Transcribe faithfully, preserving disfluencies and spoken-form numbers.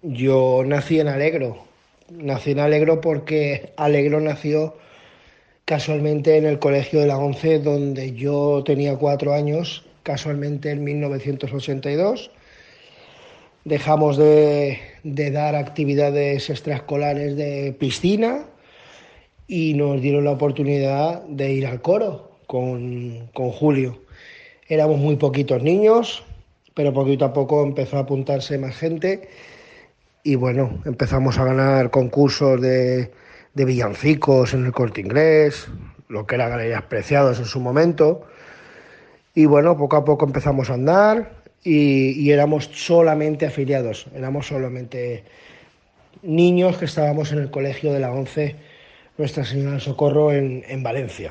Yo nací en Alegro. Nací en Alegro porque Alegro nació casualmente en el colegio de la ONCE donde yo tenía cuatro años, casualmente en mil novecientos ochenta y dos. Dejamos de, de dar actividades extraescolares de piscina y nos dieron la oportunidad de ir al coro con, con Julio. Éramos muy poquitos niños, pero poquito a poco empezó a apuntarse más gente y bueno, empezamos a ganar concursos de, de villancicos en el Corte Inglés, lo que era Galerías Preciados en su momento. Y bueno, poco a poco empezamos a andar y, y éramos solamente afiliados, éramos solamente niños que estábamos en el colegio de la ONCE Nuestra Señora del Socorro en, en Valencia.